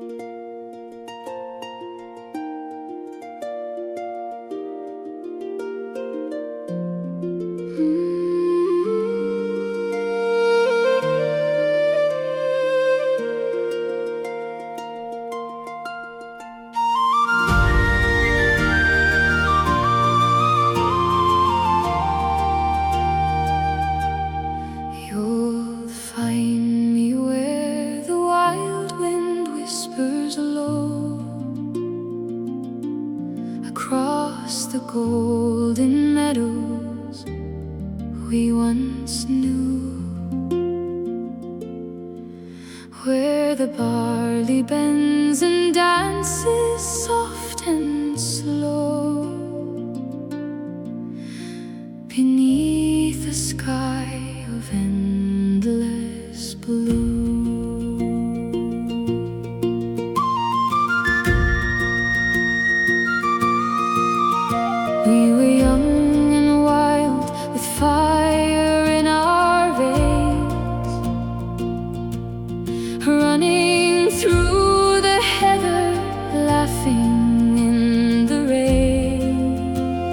You'll find me where the wild wind whispers low across the golden meadows we once knew, where the barley bends and dances soft and slow beneath a sky of endless blue. We were young and wild, with fire in our veins, running through the heather, laughing in the rain.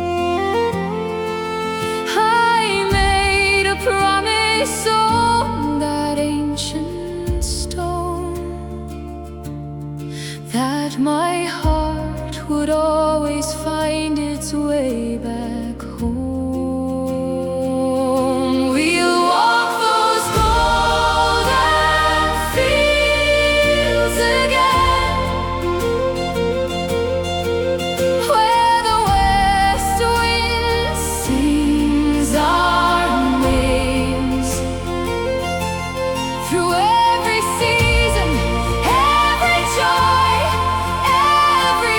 I made a promise on that ancient stone, that my heart would always find its way back home. We'll walk those golden fields again, where the west wind sings our names. Through every season, every joy, every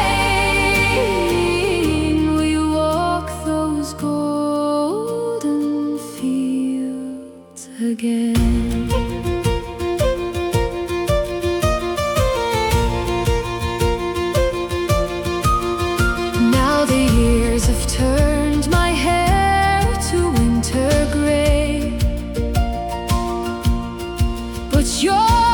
pain, we walk those golden fields again. Now the years have turned my hair to winter gray, but you're